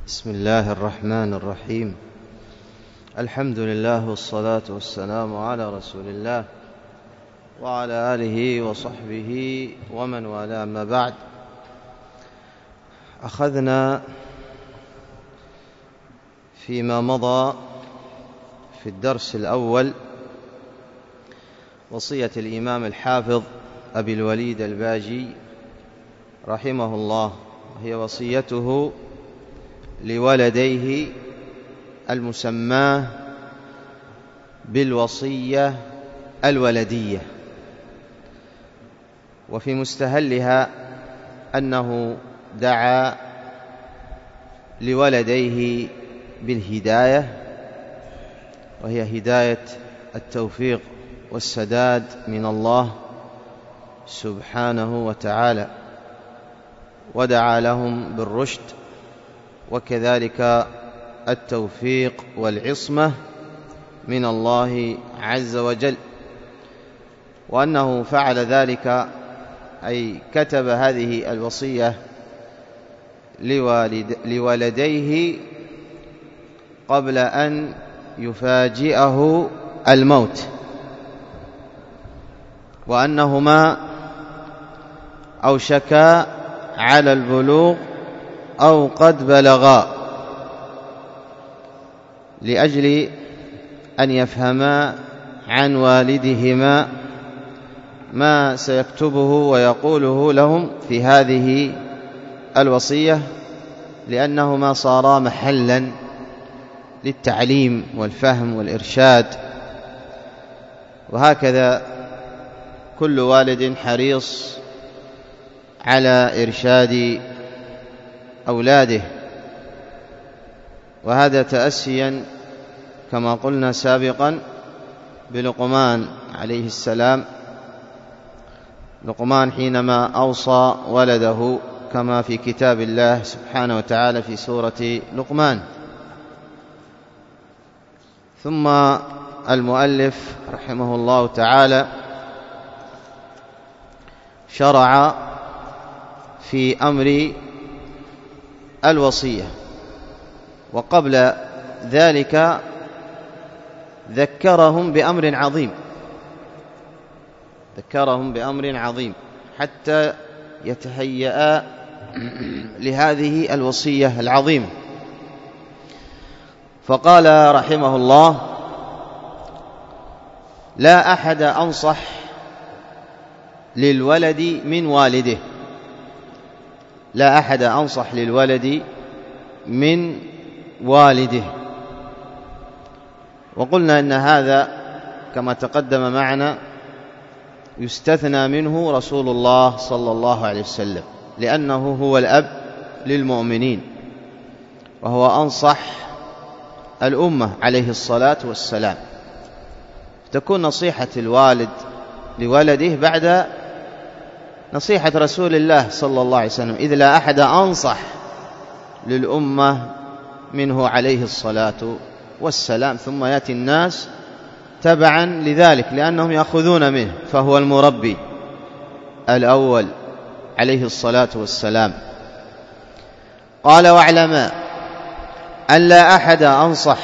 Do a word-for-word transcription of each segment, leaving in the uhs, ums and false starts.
بسم الله الرحمن الرحيم. الحمد لله والصلاة والسلام على رسول الله وعلى آله وصحبه ومن والاه، أما بعد. أخذنا فيما مضى في الدرس الأول وصية الإمام الحافظ أبي الوليد الباجي رحمه الله، هي وصيته لولديه المسماه بالوصية الولدية، وفي مستهلها أنه دعا لولديه بالهداية، وهي هداية التوفيق والسداد من الله سبحانه وتعالى، ودعا لهم بالرشد وكذلك التوفيق والعصمة من الله عز وجل، وأنه فعل ذلك أي كتب هذه الوصية لوالد لولديه قبل أن يفاجئه الموت، وأنهما أوشكا على البلوغ أو قد بلغا، لأجل أن يفهما عن والدهما ما سيكتبه ويقوله لهم في هذه الوصية، لأنهما صارا محلا للتعليم والفهم والإرشاد. وهكذا كل والد حريص على إرشاد أولاده، وهذا تأسيا كما قلنا سابقا بلقمان عليه السلام، لقمان حينما أوصى ولده كما في كتاب الله سبحانه وتعالى في سورة لقمان. ثم المؤلف رحمه الله تعالى شرع في أمر الوصية، وقبل ذلك ذكرهم بأمر عظيم ذكرهم بأمر عظيم حتى يتهيأ لهذه الوصية العظيمة. فقال رحمه الله: لا أحد أنصح للولد من والده لا أحد أنصح للولد من والده وقلنا إن هذا كما تقدم معنا يستثنى منه رسول الله صلى الله عليه وسلم، لأنه هو الأب للمؤمنين، وهو أنصح الأمة عليه الصلاة والسلام. تكون نصيحة الوالد لولده بعد نصيحة رسول الله صلى الله عليه وسلم، إذ لا أحد أنصح للأمة منه عليه الصلاة والسلام، ثم يأتي الناس تبعا لذلك لأنهم يأخذون منه، فهو المربي الأول عليه الصلاة والسلام. قال: واعلما أن لا أحد أنصح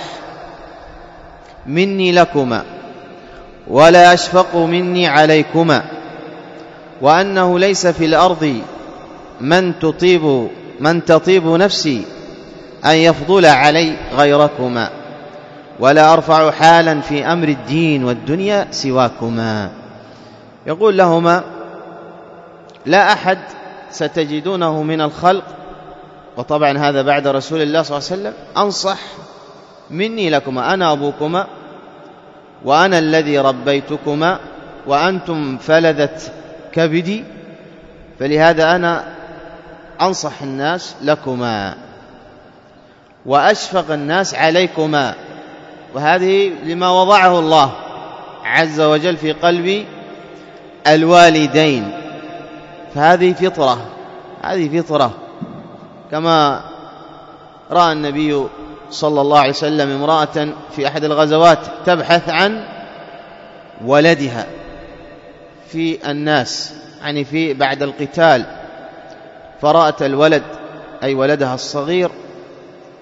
مني لكما ولا أشفق مني عليكما، وأنه ليس في الأرض من تطيب من تطيب نفسي أن يفضل علي غيركما، ولا أرفع حالا في أمر الدين والدنيا سواكما. يقول لهما: لا أحد ستجدونه من الخلق، وطبعا هذا بعد رسول الله صلى الله عليه وسلم، أنصح مني لكما، أنا أبوكما وأنا الذي ربيتكما وأنتم فلذة كبدي، فلهذا أنا أنصح الناس لكما وأشفق الناس عليكما، وهذه لما وضعه الله عز وجل في قلب الوالدين، فهذه فطرة هذه فطرة كما رأى النبي صلى الله عليه وسلم امرأة في أحد الغزوات تبحث عن ولدها في الناس، يعني في بعد القتال، فرأت الولد أي ولدها الصغير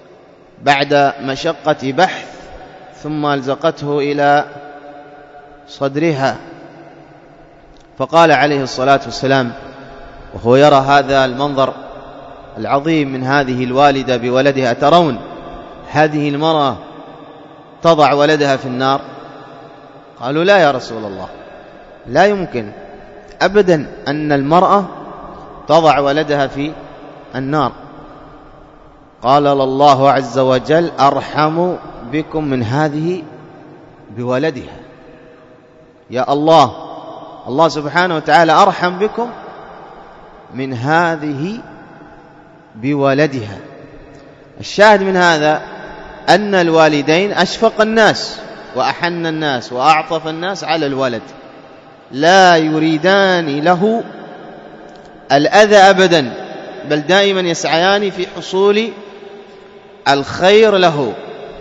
بعد مشقة بحث ثم ألزقته إلى صدرها. فقال عليه الصلاة والسلام وهو يرى هذا المنظر العظيم من هذه الوالدة بولدها: ترون هذه المرأة تضع ولدها في النار؟ قالوا: لا يا رسول الله، لا يمكن أبدا أن المرأة تضع ولدها في النار. قال الله عز وجل: أرحم بكم من هذه بولدها. يا الله، الله سبحانه وتعالى أرحم بكم من هذه بولدها. الشاهد من هذا أن الوالدين أشفق الناس وأحن الناس وأعطف الناس على الولد، لا يريدان له الأذى أبدا، بل دائما يسعيان في حصول الخير له.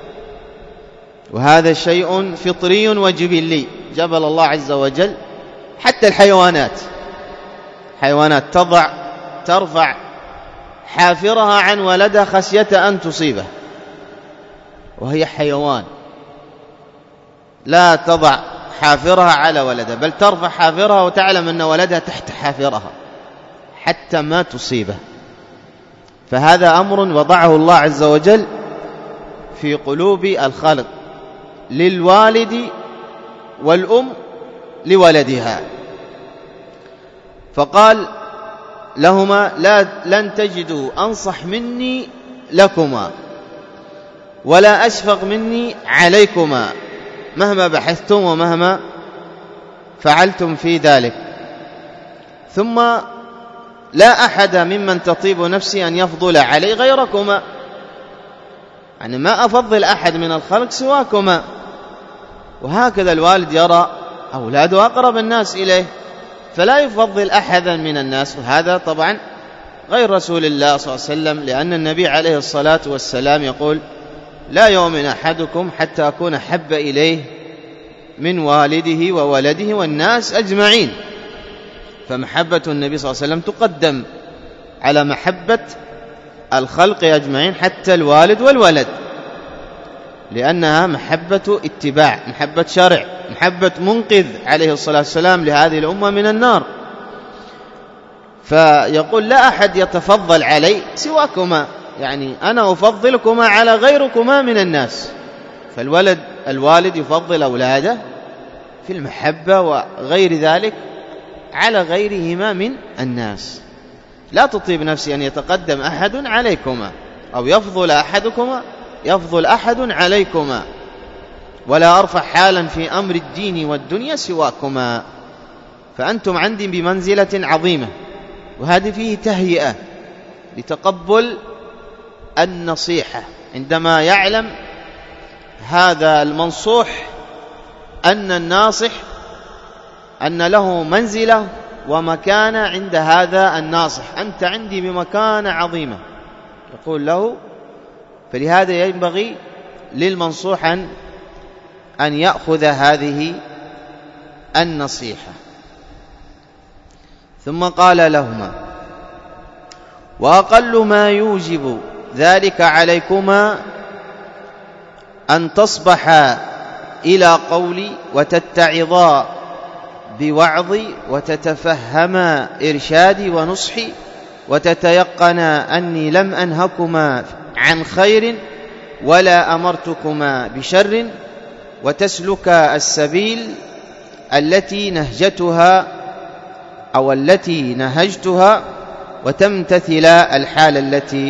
وهذا شيء فطري وجبلي، جبل الله عز وجل حتى الحيوانات حيوانات تضع ترفع حافرها عن ولدها خشية أن تصيبه، وهي حيوان لا تضع حافرها على ولدها، بل ترفع حافرها وتعلم أن ولدها تحت حافرها حتى ما تصيبه. فهذا أمر وضعه الله عز وجل في قلوب الخلق للوالد والأم لولدها. فقال لهما: لا لن تجدوا أنصح مني لكما ولا أشفق مني عليكما مهما بحثتم ومهما فعلتم في ذلك. ثم: لا أحد ممن تطيب نفسي أن يفضل علي غيركما، يعني ما أفضل أحد من الخلق سواكما. وهكذا الوالد يرى أولاده أقرب الناس إليه، فلا يفضل أحدا من الناس. وهذا طبعا غير رسول الله صلى الله عليه وسلم، لأن النبي عليه الصلاة والسلام يقول: لا يؤمن أحدكم حتى أكون حب إليه من والده وولده والناس أجمعين. فمحبة النبي صلى الله عليه وسلم تقدم على محبة الخلق أجمعين، حتى الوالد والولد، لأنها محبة اتباع، محبة شرع، محبة منقذ عليه الصلاة والسلام لهذه الأمة من النار. فيقول: لا أحد يتفضل علي سواكما، يعني أنا أفضلكما على غيركما من الناس. فالولد الوالد يفضل أولاده في المحبة وغير ذلك على غيرهما من الناس. لا تطيب نفسي أن يتقدم أحد عليكما أو يفضل أحدكما يفضل أحد عليكما، ولا أرفع حالا في أمر الدين والدنيا سواكما، فأنتم عندي بمنزلة عظيمة. وهذه فيه تهيئة لتقبل النصيحة، عندما يعلم هذا المنصوح أن الناصح أن له منزلة ومكانة عند هذا الناصح، أنت عندي بمكانة عظيمة، يقول له. فلهذا ينبغي للمنصوح أن أن يأخذ هذه النصيحة. ثم قال لهما: وأقل ما يوجب ذلك عليكما أن تصبحا إلى قولي وتتعظا بوعظي وتتفهما إرشادي ونصحي وتتيقنا أني لم أنهكما عن خير ولا أمرتكما بشر، وتسلكا السبيل التي نهجتها أو التي نهجتها، وتمتثلا الحال التي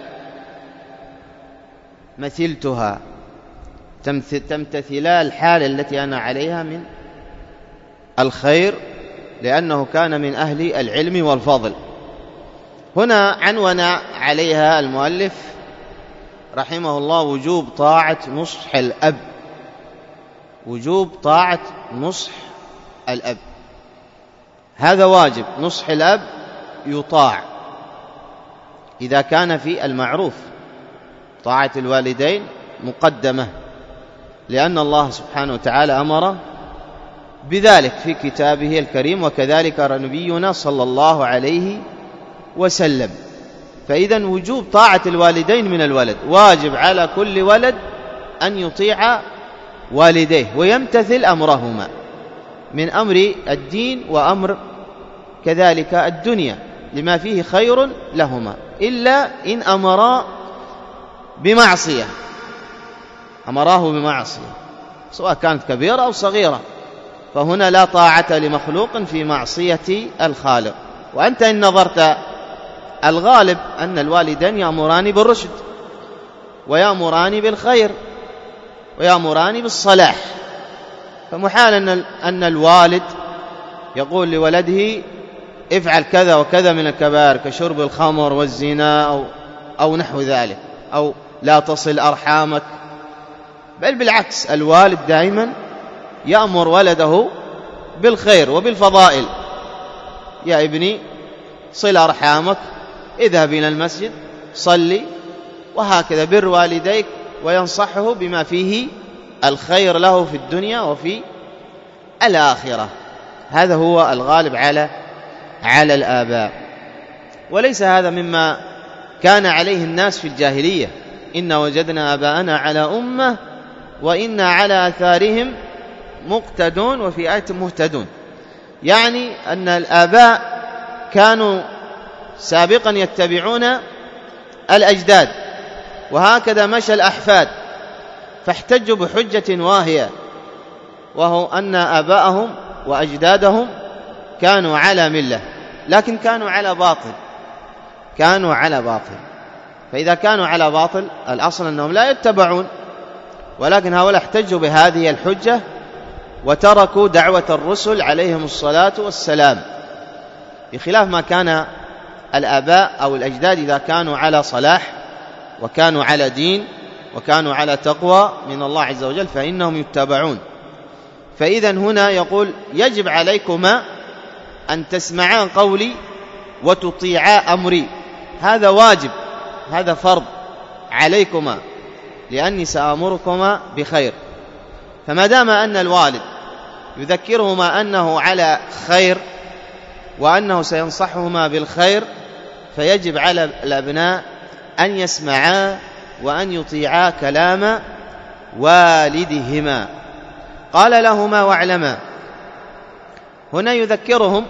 مثلتها، تمتثلا الحال التي أنا عليها من الخير، لأنه كان من أهل العلم والفضل. هنا عنون عليها المؤلف رحمه الله وجوب طاعة نصح الأب، وجوب طاعة نصح الأب، هذا واجب. نصح الأب يطاع إذا كان في المعروف، طاعة الوالدين مقدمة، لأن الله سبحانه وتعالى أمر بذلك في كتابه الكريم، وكذلك نبينا صلى الله عليه وسلم. فإذا وجوب طاعة الوالدين من الولد، واجب على كل ولد أن يطيع والديه ويمتثل أمرهما من أمر الدين وأمر كذلك الدنيا لما فيه خير لهما، إلا إن أمرا بمعصية أمراه بمعصية سواء كانت كبيرة أو صغيرة، فهنا لا طاعة لمخلوق في معصية الخالق. وأنت إن نظرت الغالب أن الوالدين يأمران بالرشد ويأمران بالخير ويأمران بالصلاح، فمحال أن أن الوالد يقول لولده افعل كذا وكذا من الكبائر كشرب الخمر والزنا أو, أو نحو ذلك، أو لا تصل أرحامك، بل بالعكس الوالد دائما يأمر ولده بالخير وبالفضائل. يا ابني صل أرحامك، اذهب إلى المسجد، صلي، وهكذا بر والديك، وينصحه بما فيه الخير له في الدنيا وفي الآخرة. هذا هو الغالب على على الآباء، وليس هذا مما كان عليه الناس في الجاهلية. إن وجدنا آباءنا على أمة وإنا على آثارهم مقتدون، وفي آية مهتدون، يعني أن الآباء كانوا سابقا يتبعون الأجداد، وهكذا مشى الأحفاد، فاحتجوا بحجة واهية، وهو أن آباءهم وأجدادهم كانوا على ملة، لكن كانوا على باطل كانوا على باطل فإذا كانوا على باطل الأصل أنهم لا يتبعون، ولكن هؤلاء احتجوا بهذه الحجة وتركوا دعوة الرسل عليهم الصلاة والسلام، بخلاف ما كان الآباء أو الأجداد إذا كانوا على صلاح وكانوا على دين وكانوا على تقوى من الله عز وجل فإنهم يتبعون. فإذا هنا يقول يجب عليكما أن تسمعا قولي وتطيعا أمري، هذا واجب، هذا فرض عليكما، لأني سآمركما بخير. فما دام أن الوالد يذكرهما أنه على خير وأنه سينصحهما بالخير، فيجب على الأبناء أن يسمعا وأن يطيعا كلام والدهما. قال لهما واعلما، هنا يذكرهم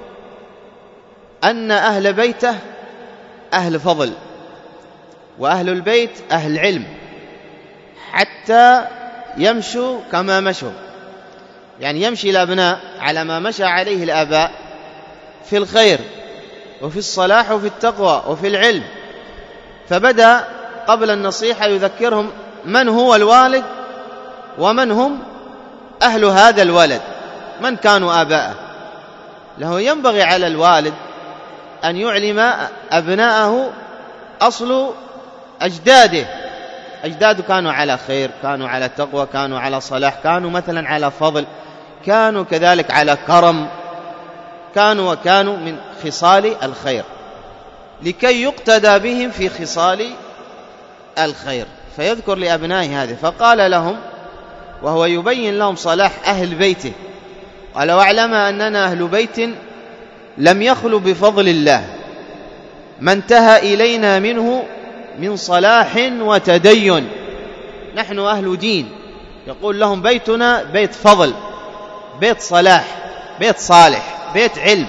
أن أهل بيته أهل فضل، وأهل البيت أهل علم، حتى يمشوا كما مشوا، يعني يمشي الأبناء على ما مشى عليه الآباء في الخير وفي الصلاح وفي التقوى وفي العلم. فبدأ قبل النصيحة يذكرهم من هو الوالد ومن هم أهل هذا الولد، من كانوا آباءه. له ينبغي على الوالد أن يعلم أبناءه أصل أجداده، أجداده كانوا على خير، كانوا على تقوى، كانوا على صلاح، كانوا مثلا على فضل، كانوا كذلك على كرم، كانوا وكانوا من خصال الخير، لكي يقتدى بهم في خصال الخير. فيذكر لأبنائه هذه، فقال لهم وهو يبين لهم صلاح أهل بيته، قال واعلم أننا أهل بيت لم يخلو بفضل الله ما انتهى إلينا منه من صلاح وتدين. نحن أهل دين، يقول لهم بيتنا بيت فضل، بيت صلاح، بيت صالح، بيت علم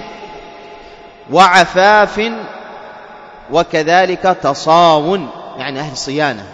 وعفاف، وكذلك تصاون، يعني أهل صيانة.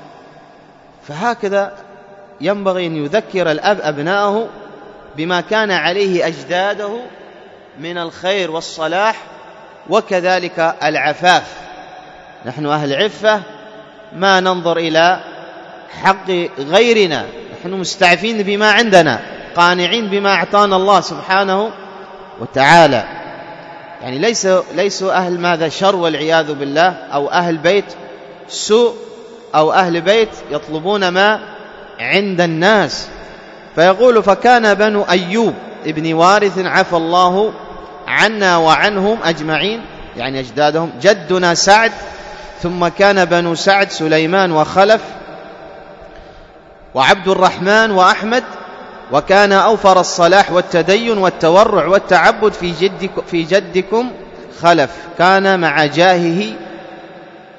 فهكذا ينبغي أن يذكر الأب أبناءه بما كان عليه أجداده من الخير والصلاح وكذلك العفاف. نحن أهل عفة، ما ننظر إلى حق غيرنا، نحن مستعفين بما عندنا، قانعين بما أعطانا الله سبحانه وتعالى. يعني ليس ليسوا أهل ماذا شر والعياذ بالله، أو أهل بيت سوء، أو أهل بيت يطلبون ما عند الناس. فيقول فكان بنو أيوب ابن وارث عفى الله عنا وعنهم أجمعين، يعني أجدادهم، جدنا سعد، ثم كان بنو سعد سليمان وخلف وعبد الرحمن وأحمد، وكان أوفر الصلاح والتدين والتورع والتعبد في جدكم, في جدكم خلف، كان مع جاهه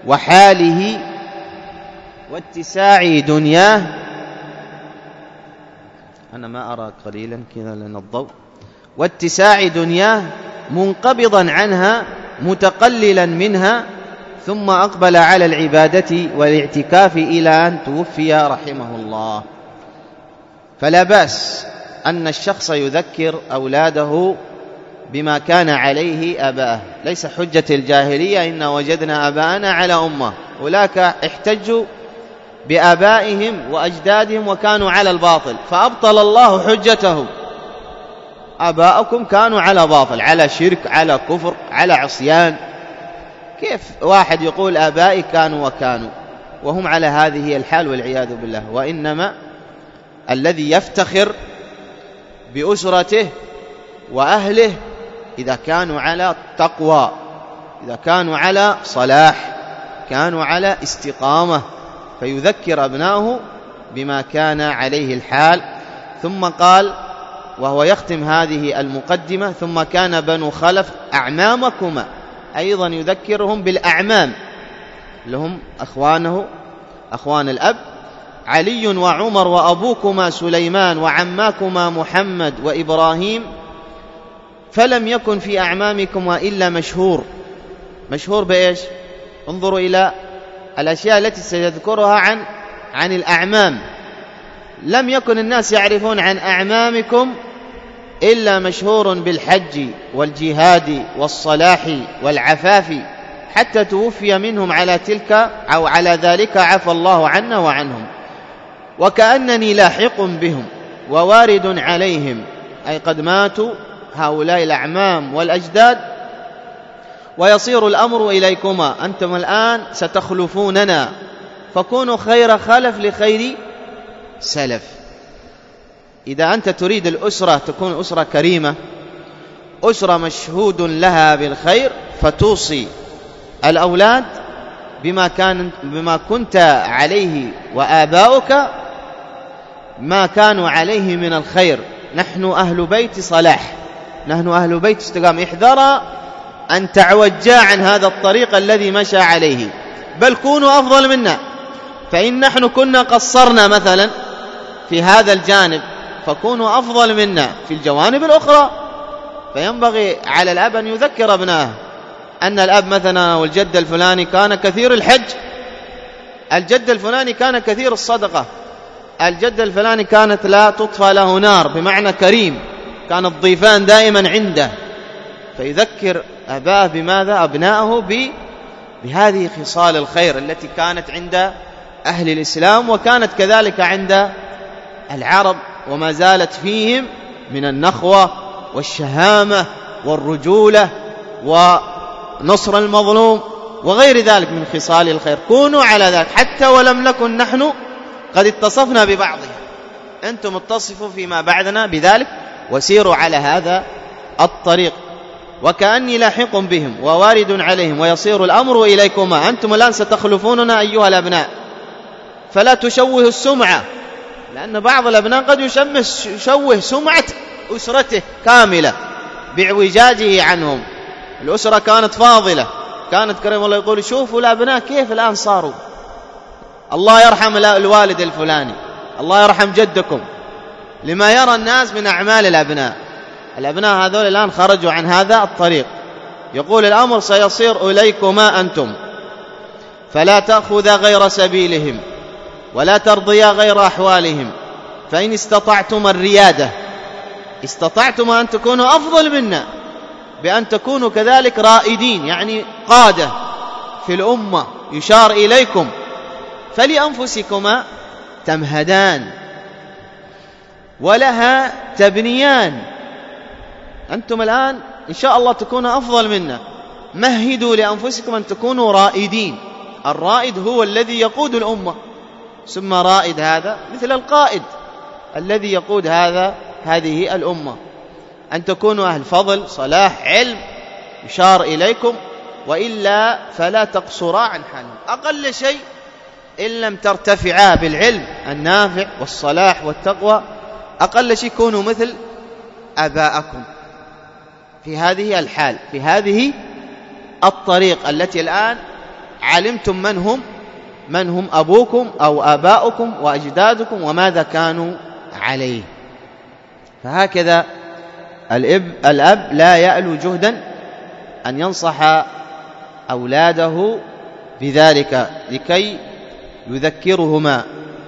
وحاله واتساع دنياه. أنا ما أرى قليلا كذا لأن الضوء. واتساع دنياه منقبضا عنها متقللا منها، ثم أقبل على العبادة والاعتكاف إلى أن توفي رحمه الله. فلا بأس أن الشخص يذكر أولاده بما كان عليه آباءه، ليس حجة الجاهلية إن وجدنا آباءنا على أمة، أولاك احتجوا بآبائهم وأجدادهم وكانوا على الباطل، فأبطل الله حجته. آباءكم كانوا على باطل، على شرك، على كفر، على عصيان. كيف واحد يقول آبائي كانوا وكانوا وهم على هذه الحال والعياذ بالله؟ وإنما الذي يفتخر بأسرته وأهله إذا كانوا على تقوى، إذا كانوا على صلاح، كانوا على استقامة، فيذكر أبنائه بما كان عليه الحال. ثم قال وهو يختم هذه المقدمة: ثم كان بنو خلف أعمامكما، أيضا يذكرهم بالأعمام اللي هم أخوانه أخوان الأب: علي وعمر وأبوكما سليمان وعماكما محمد وإبراهيم، فلم يكن في أعمامكما إلا مشهور. مشهور بإيش؟ انظروا إلى الأشياء التي سيذكرها عن عن الأعمام. لم يكن الناس يعرفون عن أعمامكم إلا مشهور بالحج والجهاد والصلاح والعفاف، حتى توفي منهم على تلك أو على ذلك عفى الله عنا وعنهم. وكأنني لاحق بهم ووارد عليهم، أي قد ماتوا هؤلاء الأعمام والأجداد، ويصير الأمر إليكما، أنتم الآن ستخلفوننا، فكونوا خير خلف لخير سلف. إذا أنت تريد الأسرة تكون أسرة كريمة، أسرة مشهود لها بالخير، فتوصي الأولاد بما كان بما كنت عليه وآباؤك ما كانوا عليه من الخير. نحن أهل بيت صلاح، نحن أهل بيت استقام. احذر أن تعوجا عن هذا الطريق الذي مشى عليه، بل كونوا أفضل منا، فإن نحن كنا قصرنا مثلا في هذا الجانب، فكونوا أفضل منا في الجوانب الأخرى. فينبغي على الأب أن يذكر ابنائه أن الأب مثلا والجد الفلاني كان كثير الحج، الجد الفلاني كان كثير الصدقة، الجد الفلاني كانت لا تطفى له نار، بمعنى كريم، كان الضيفان دائما عنده. فيذكر أباه بماذا؟ أبنائه بهذه خصال الخير التي كانت عند أهل الإسلام، وكانت كذلك عند العرب، وما زالت فيهم من النخوة والشهامة والرجولة ونصر المظلوم وغير ذلك من خصال الخير. كونوا على ذلك، حتى ولم نكن نحن قد اتصفنا ببعضها، أنتم اتصفوا فيما بعدنا بذلك، وسيروا على هذا الطريق. وكأني لاحق بهم ووارد عليهم ويصير الأمر إليكما، أنتم الآن ستخلفوننا أيها الأبناء، فلا تشوه السمعة، لأن بعض الأبناء قد يشوه سمعة أسرته كاملة باعوجاجه عنهم. الأسرة كانت فاضلة، كانت كريمة، الله يقول شوفوا الأبناء كيف الآن صاروا، الله يرحم الوالد الفلاني، الله يرحم جدكم، لما يرى الناس من أعمال الأبناء. الأبناء هذول الآن خرجوا عن هذا الطريق. يقول الأمر سيصير إليكما أنتم، فلا تأخذ غير سبيلهم ولا ترضيا غير أحوالهم، فإن استطعتم الريادة، استطعتم أن تكونوا أفضل منا بأن تكونوا كذلك رائدين، يعني قادة في الأمة يشار إليكم، فلأنفسكما تمهدان ولها تبنيان. أنتم الآن إن شاء الله تكونوا أفضل منا، مهدوا لأنفسكم أن تكونوا رائدين. الرائد هو الذي يقود الأمة، ثم رائد هذا مثل القائد الذي يقود هذا هذه الأمة. أن تكونوا أهل فضل، صلاح، علم يشار إليكم، وإلا فلا تقصرا عن حالهم. أقل شيء إن لم ترتفعا بالعلم النافع والصلاح والتقوى، أقل شيء كونوا مثل آباءكم في هذه الحال، في هذه الطريق التي الآن علمتم من هم من هم أبوكم أو آباؤكم وأجدادكم وماذا كانوا عليه. فهكذا الأب, الأب لا يألو جهدا أن ينصح أولاده بذلك لكي يذكرهما.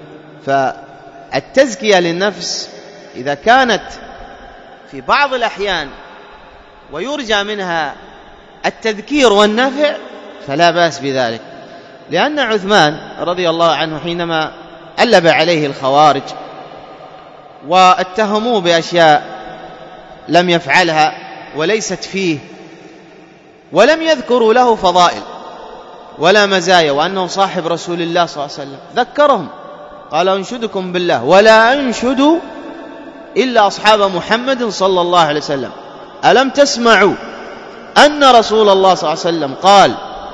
فالتزكية للنفس إذا كانت في بعض الأحيان ويرجى منها التذكير والنفع فلا بأس بذلك، لأن عثمان رضي الله عنه حينما ألب عليه الخوارج واتهموه بأشياء لم يفعلها وليست فيه ولم يذكروا له فضائل ولا مزايا وأنه صاحب رسول الله صلى الله عليه وسلم، ذكرهم قال أنشدكم بالله ولا أنشد إلا أصحاب محمد صلى الله عليه وسلم، ألم تسمعوا أن رسول الله صلى الله عليه وسلم قال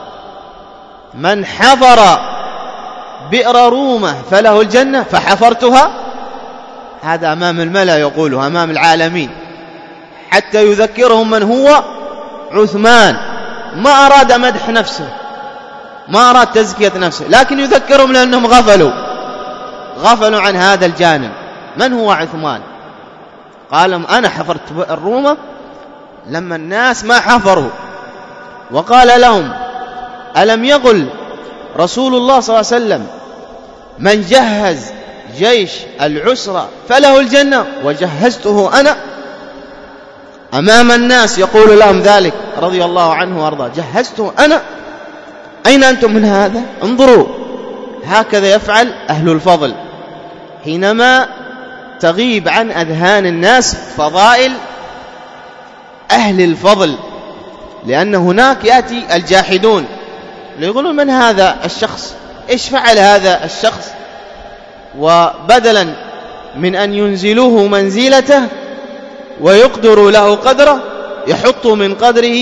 من حفر بئر رومة فله الجنة فحفرتها. هذا أمام الملأ يقوله أمام العالمين حتى يذكرهم من هو عثمان. ما أراد مدح نفسه، ما أراد تزكية نفسه، لكن يذكرهم لأنهم غفلوا غفلوا عن هذا الجانب. من هو عثمان؟ قال أنا حفرت بئر رومة لما الناس ما حفروا، وقال لهم ألم يقل رسول الله صلى الله عليه وسلم من جهز جيش العسرة فله الجنة وجهزته أنا؟ أمام الناس يقول لهم ذلك رضي الله عنه وارضاه، جهزته أنا؟ أين أنتم من هذا؟ انظروا، هكذا يفعل أهل الفضل حينما تغيب عن أذهان الناس فضائل أهل الفضل، لأن هناك يأتي الجاحدون يقولون من هذا الشخص؟ إيش فعل هذا الشخص؟ وبدلا من أن ينزلوه منزلته ويقدروا له قدره يحطوا من قدره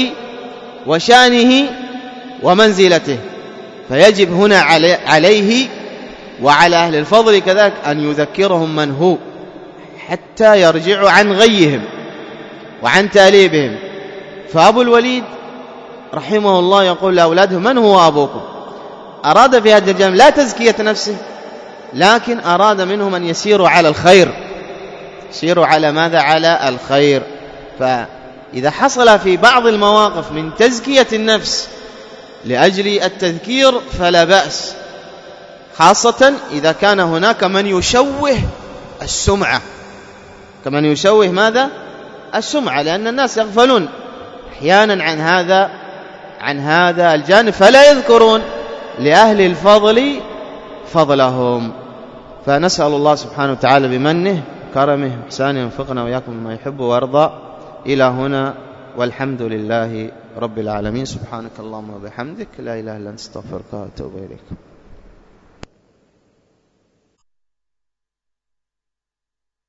وشانه ومنزلته. فيجب هنا عليه وعلى أهل الفضل كذلك أن يذكرهم من هو حتى يرجعوا عن غيهم وعن تأليبهم. فأبو الوليد رحمه الله يقول لأولاده من هو أبوكم؟ أراد في هذا الجانب لا تزكية نفسه، لكن أراد منهم أن يسيروا على الخير، يسيروا على ماذا؟ على الخير. فإذا حصل في بعض المواقف من تزكية النفس لأجل التذكير فلا بأس، خاصة إذا كان هناك من يشوه السمعة، كمن يشوه ماذا؟ السمعة، لأن الناس يغفلون أحيانا عن هذا عن هذا الجانب فلا يذكرون لأهل الفضل فضلهم. فنسأل الله سبحانه وتعالى بمنه كرمه إحسانه ينفقنا وإياكم بما يحب ويرضى. إلى هنا والحمد لله رب العالمين. سبحانك اللهم وبحمدك لا إله إلا أنت استغفرك وأتوب إليك.